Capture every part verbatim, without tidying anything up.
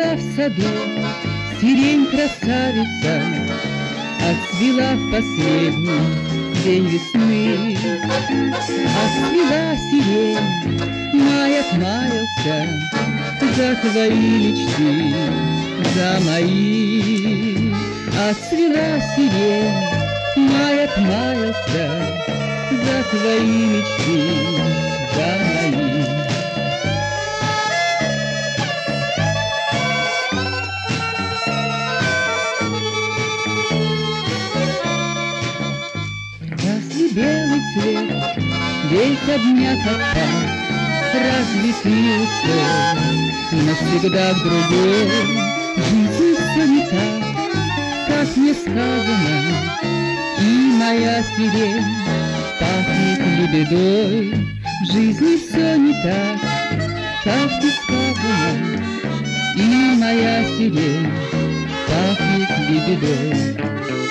Отцвела в саду сирень красавица, отцвела в последний день весны. Отцвела сирень, май отмаялся за твои мечты, за мои. Отцвела сирень, май отмаялся за твои мечты, за мои. Разве белый цвет весь обнят отпал? Разве ты ушел навсегда к другой? Жизнь все не так, как мне сказано, и моя сирень пахнет лебедой. В жизни все не так, как мне сказано, и моя сирень пахнет лебедой.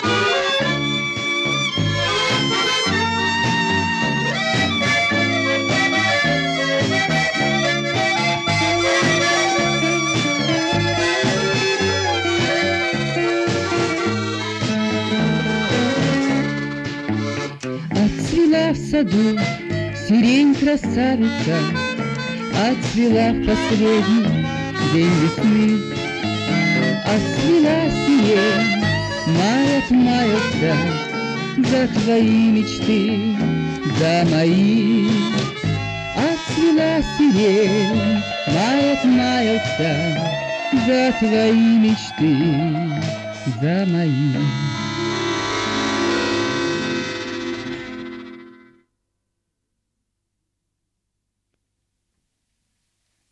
Отцвела в саду сирень красавица, отцвела в последний день весны. Отцвела сирень, май отмаялся за твои мечты, за мои. Отцвела сирень, май отмаялся за твои мечты, за мои.